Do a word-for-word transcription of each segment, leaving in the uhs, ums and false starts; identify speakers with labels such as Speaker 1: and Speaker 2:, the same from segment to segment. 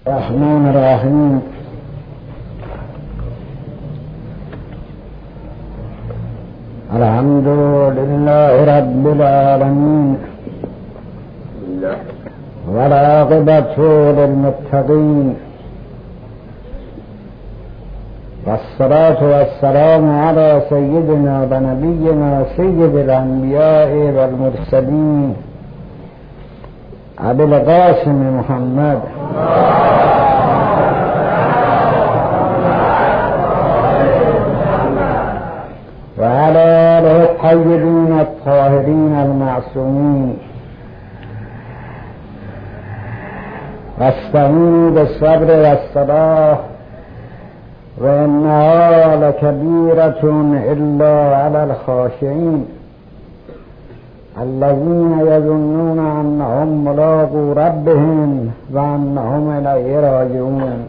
Speaker 1: الرحمن الرحیم. الحمد لله رب العالمين والعاقبة للمتقين والصلاة والسلام على سيدنا ونبينا سيد الأنبياء والمرسلين أبي القاسم محمد وعلى آله الطيبين الطاهرين المعصومين. واستعينوا بالصبر والصلاة وإنها لكبيرة إلا على الخاشعين الذين يظنون أنهم ملاقو ربهم وأنهم إليه راجعون.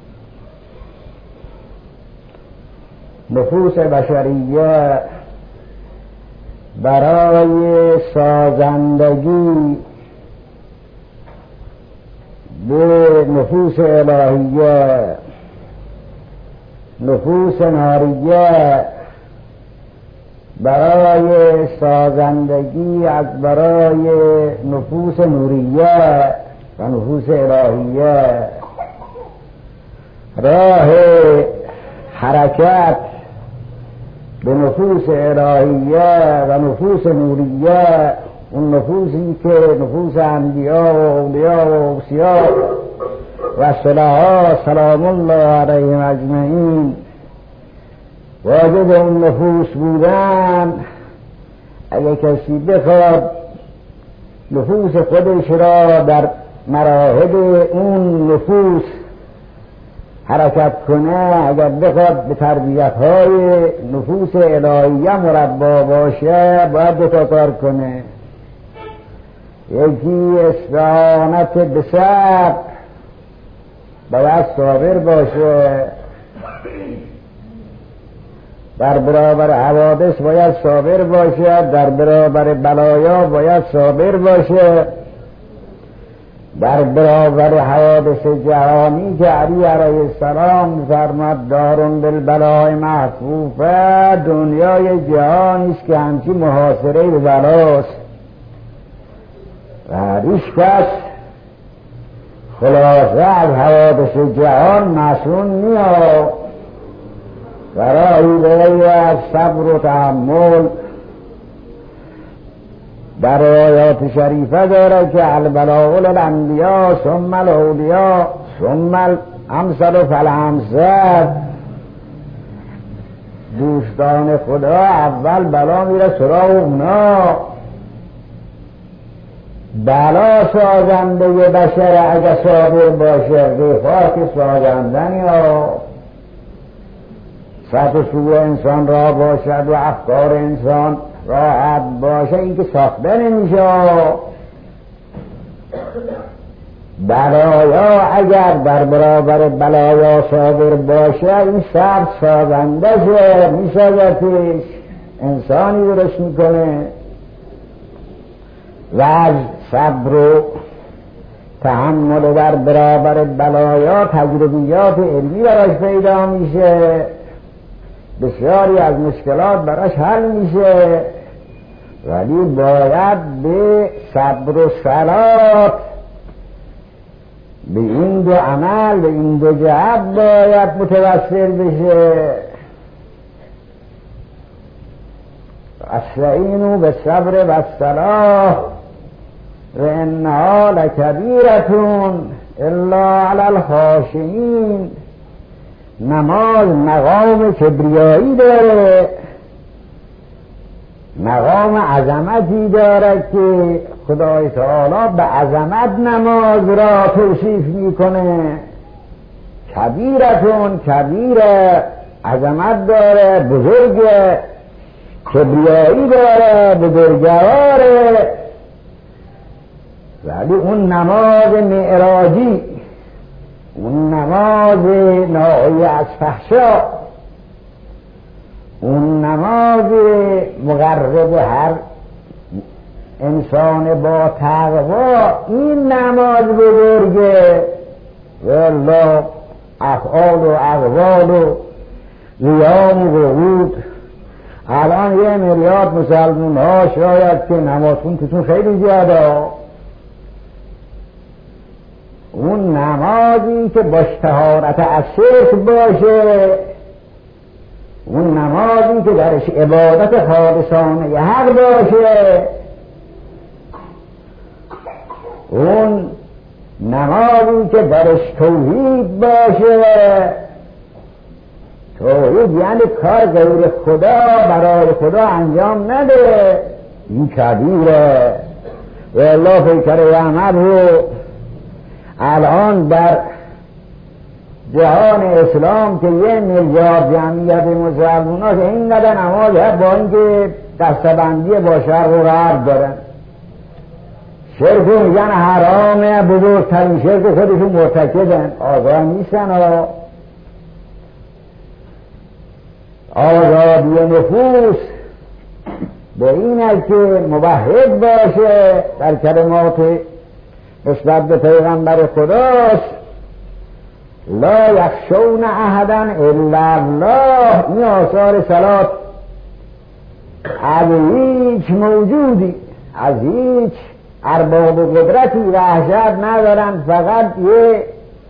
Speaker 1: نفوس بشریه برای سازندگی به نفوس الهیه، نفوس ناریه، برای سازندگی از برای نفوس نوریه و نفوس الهیه راه حرکت به نفوس الهیه و نفوس نوریه، اون نفوسی که نفوس انبیا و اولیاء و اوصیا و صلحا سلام الله علیهم اجمعین واجد اون نفوس بودن، اگه کسی بخواد نفوس خودش را در مراحل اون نفوس حرکت کنه، اگر بخواد به تربیت های نفوس الهیه مربا باشه، باید دو تا کار کنه. یکی استعانت به صبر، باید صابر باشه در برابر حوادث، باید صابر باشه در برابر بلایا، باید صابر باشه در برابر حوادث جهانی که علی علیه السلام فرمود دارون بالبلاء محفوفه، دنیای جهانی است که همچی محاصره به بلاست و هیچ کس خلاصه از حوادث جهان معصوم نیست و راهی به از صبر و تحمل. در آیات شریفه داره که البلاء للانبیاء ثم الاولیاء ثم الامثل فالامثل. دوستان خدا اول بلا میره سراغ اونا. بلا سازنده بشر اگه صابر باشه، رفاق سازندنی ها سطح سوی انسان را باشد و افکار انسان راحت باشه، این که ساخته نمیشه. بلایا اگر در برابر بلایا صابر باشه، این صبر سازنده شه، میسازتش، انسانی درست میکنه و از صبر و تحمل در برابر بلایا تجربیات علمی براش پیدا میشه، بسیاری از مشکلات براش حل میشه. ولی باید به صبر و صلات، به این دو عمل، به این دو جهت باید متوسل بشه. استعینوا بالصبر والصلاة و انها لکبیرة الا علی الخاشعین. نماز مقام کبریایی داره، مقام عظمتی داره که خدای تعالی به عظمت نماز را توصیف میکنه. کبیرتون، کبیره، عظمت داره، بزرگه، کبریایی داره، بزرگواره. ولی اون نماز معراجی، اون نماز ناهی از فحشا، اون نماز مقرب هر انسان با تقوا، این نماز بزرگه. والله افعال و اقوال و قیام و قعود. الان یه میلیارد مسلمون ها شاید که نمازخون توتون خیلی زیاده، اون نمازی که باش طهارت از شرک باشه، اون نمازی که درش عبادت خالصانه حق باشه، اون نمازی که درش توحید باشه. توحید یعنی کار غیر خدا برای خدا انجام نده، این کبیره. و الله فکر یعمل رو الان در جهان اسلام که یه میلیارد جمعیت مسلمان ها که اینقدر نماز هست، با اینکه دستبندی با شرق و غرب دارن، شرک میگن حرامه، بزرگترین شرک خودشون مرتکبن، آگاه نیستن. ها آزادی نفوس به این است که موحد باشه، در کلمات نسبت به پیغمبر خداست، لا یخشون احدا الا الله. این آثار صلات از هیچ موجودی، از هیچ ارباب و قدرتی وحشت ندارن، فقط یه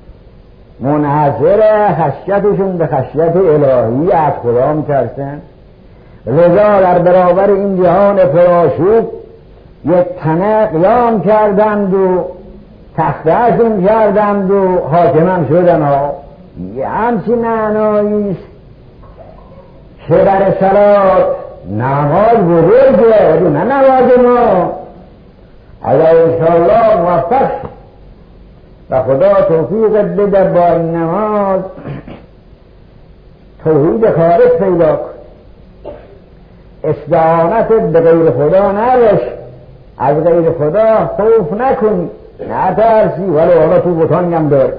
Speaker 1: منحصر خشیتشون به خشیت الهی از خدا میترسن. لذا در برابر این جهان پرآشوب یک تنه قیام کردند و تختهشون کردند و حاکمم شدن. ها یه همچین معناییست که در صلات نماز بزرگه، نه نماز ما. اگر انشاءالله موفق و خدا توفیقت بده با این نماز توحید خالص پیدا کن، استعانتت به غیر خدا نباش، از غیر خدا خوف نکنی، نترسی، ولو حالا تو بطانگ هم داری،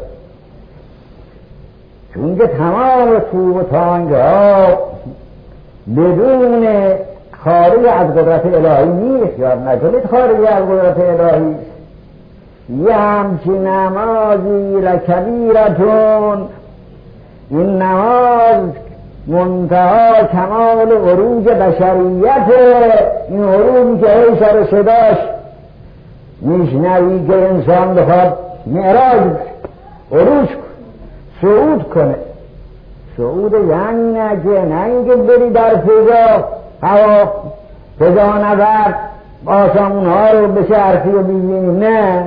Speaker 1: چون که تمام تو بطانگ ها بدون خارج از قدرت الهی نیست. یاد نکنید خارج از قدرت الهی. یه همچین نمازی لکبیرتون، این نماز منتها کمال عروج بشریت، این عروجی که هی سر صداش میشنوی که انسان بخواد معراج عروج کن، صعود کنه. صعود یعنی نه که نه اینکه بری در فضا، هوا فضا نورد آسمون ها رو به شرفی و ببینی، نه.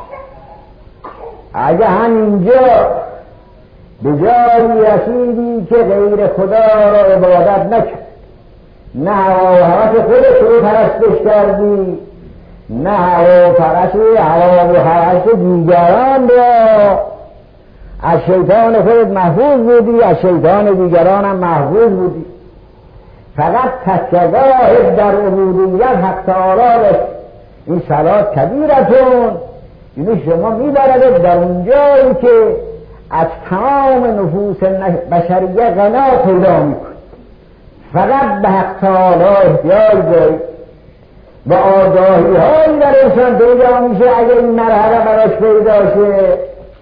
Speaker 1: اگه همینجا به جایی رسیدی که غیر خدا را عبادت نکرد، نه هوا و هوس خودت رو پرستش کردی، نه هوا و پرست هوا و هوس دیگران را، از شیطان خودت محفوظ بودی، از شیطان دیگران هم محفوظ بودی. فقط تکیه‌گاهت در عبودیت حق تعالی، این صلات کبیرتون، یعنی شما میبرد در اون جایی که از تمام نفوس بشریه غنا پیدا میکن، فقط به حق تعالی احتیاج داری و آگاهی هایی در انسان پیدا میشه. اگر این مرحله براش پیدا شه،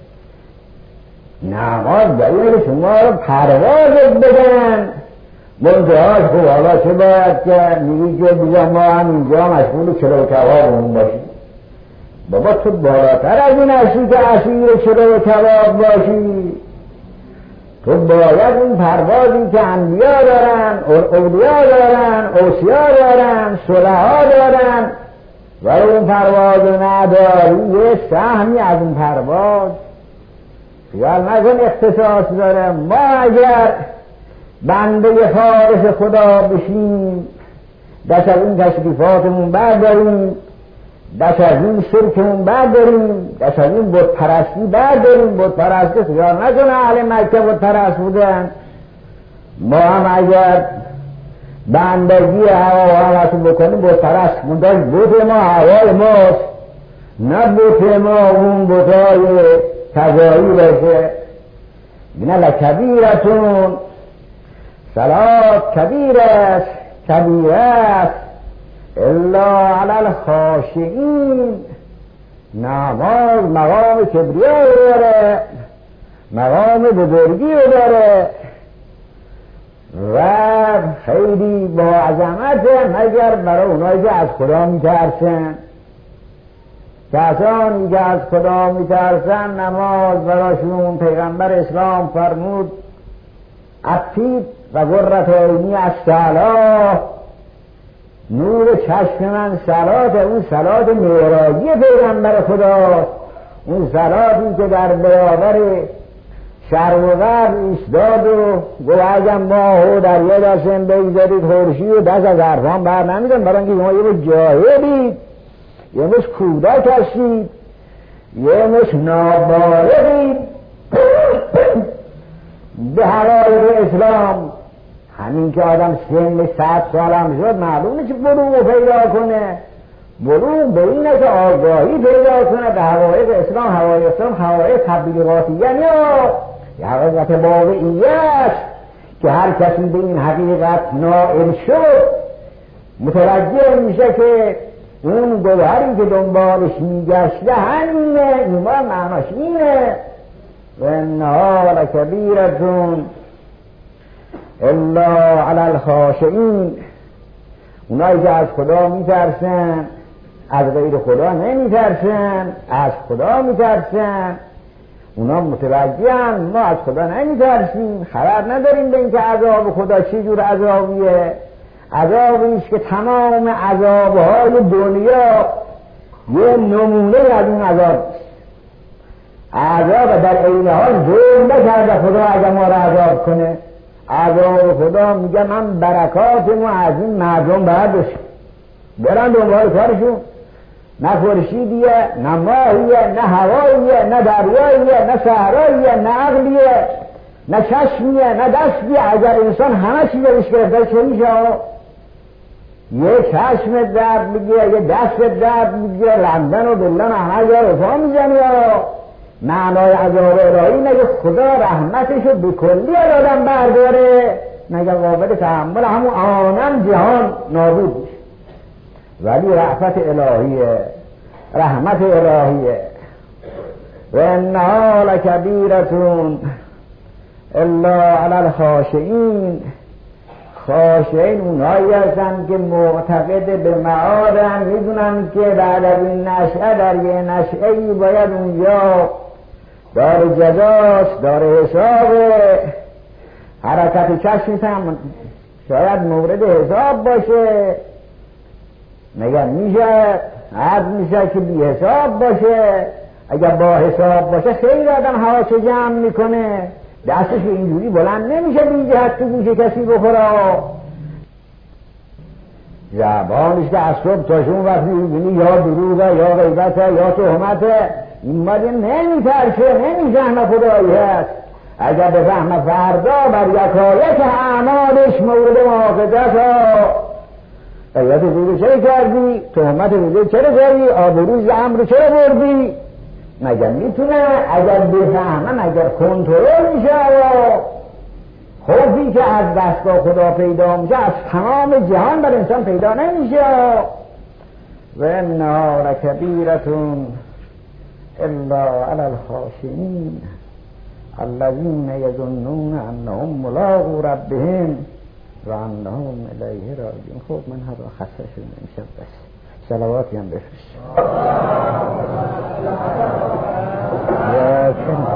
Speaker 1: نماز باید شما رو پروازت بدن. منتهاش خوب حالا چه باید که میگی که بیزا ما هم اینجا مشغول چلو کبابمون باشیم. بابا تو بالاتر از این هستی که اسیر چلو کباب باشی. تو باید این پروازی که انبیا دارن، اولیا دارن، اوصیا دارن، صلحا دارن، و اون پرواز نداری، یه سهمی از اون پرواز خیال نکن اختصاص داره. ما اگر بنده خالص خدا بشیم، دست از این تشریفاتمون برداریم، دست از این شرکمون برداریم، دست از این بت پرستی برداریم. بت پرستی خیال نکنه اهل مکه بت پرست بودن. ما هم اگر بندگی هوا و هوس بکنیم بت پرست منداش. بت ما هوای ماست، نه بت ما اون بتای تجاری باشه. بینه لکبیرتون، صلات کبیر است، کبیر است، الا علی الخاشعین. نماز مقام کبریا داره، مقام بزرگی رو داره و خیلی با عظمته، مگر برای اونایی که از خدا میترسن. کسانی که از خدا میترسن نماز براشون پیغمبر اسلام فرمود عطیب و قرة عینی الصلاة، نور چشم من صلات، اون صلات معراجی پیغمبر خدا، اون صلاتی که در برابر شرق و غرب ایستاد و گفت اگر ماه و دریا دستم بگذارید خورشید و دست از حرفان بر نمیدن، برای اینکه شما یه مش جاهلید، یه مش کودک هستید، یه مش نابالغید به حقایق اسلام. همین که آدم سن صد سالم شد معلومه که بلوغ پیدا کنه. بلوغ به اینه که آگاهی پیدا کنه به حقایق اسلام. حقایق اسلام حقایق تبلیغاتی، یعنی یه حقیقت واقعی است که هر کسی به این حقیقت نائل شد متوجه میشه که اون گوهری که دنبالش میگشته همینه، ایمان معناش اینه. و انها لکبیرتون الا علی الخاشعین، اونایی که از خدا میترسن از غیر خدا نمیترسن، از خدا میترسن، اونا متوجهن ما از خدا نمیترسیم، خبر نداریم به اینکه عذاب خدا چه جور عذابیه. عذابیش که تمام عذابهای دنیا یه نمونه از این عذاب است. عذاب در عین حال ظلم نکرده خدا اگر ما را عذاب کنه. عذاب خدا میگه من برکاتمو از این مردم برداشتم، برن دنبال کارشون، نه خورشیدیه، نه ماهیه، نه هواییه، نه دریاییه، نه صحراییه، نه عقلیه، نه چشمیه، نه دستیه. اگر انسان همه چیز روش گرفته چه میشه؟ یه چشم درد میگیره، یه دست درد میگیره، لندن و بلن همه جا رفا میزنی. معنای عذاب الهی اینه که خدا رحمتشو به کلی از آدم برداره، نگه قابل تحمل همون آنم جهان نابود میشه. ولی رحمت الهیه، رحمت الهیه. و انها لکبیرتون الا علی الخاشعین، خاشعین اونهایی هستن که معتقد به معادن، میدونن که بعد از این نشعه در یه نشعه‌ای باید اونجا دار جزاست، دار حسابه. حرکت چشم هم شاید مورد حساب باشه، مگر میشه عد میشه که بی حساب باشه؟ اگر با حساب باشه خیلی آدم هوا چه جمع میکنه، دستش اینجوری بلند نمیشه بی جهت تو گوش کسی بخوره. زبانش که از صبح تا شون وقتی میبینی یا دروغه یا غیبته یا تهمته، این مالی نمیترشه، نمیفهمه خدایی هست. اگر بفهمه فردا بر یکایک اعمالش مورد مؤاخذت ها. غیبت روزه چرا کردی؟ تهمت روزه چرا کردی؟ آبروز امر چرا بردی؟ مگر میتونه؟ اگر بفهمه مگر کنترل میشه؟ خوفی که از دستگاه خدا پیدا میشه از تمام جهان بر انسان پیدا نمیشه. و انها لکبیرتون الا علی الخاشعین الذین یظنون انهم ملاقو ربهم و انهم الیه راجعون. خب من هر خسته شدم امشب، بس صلواتی هم بفرست.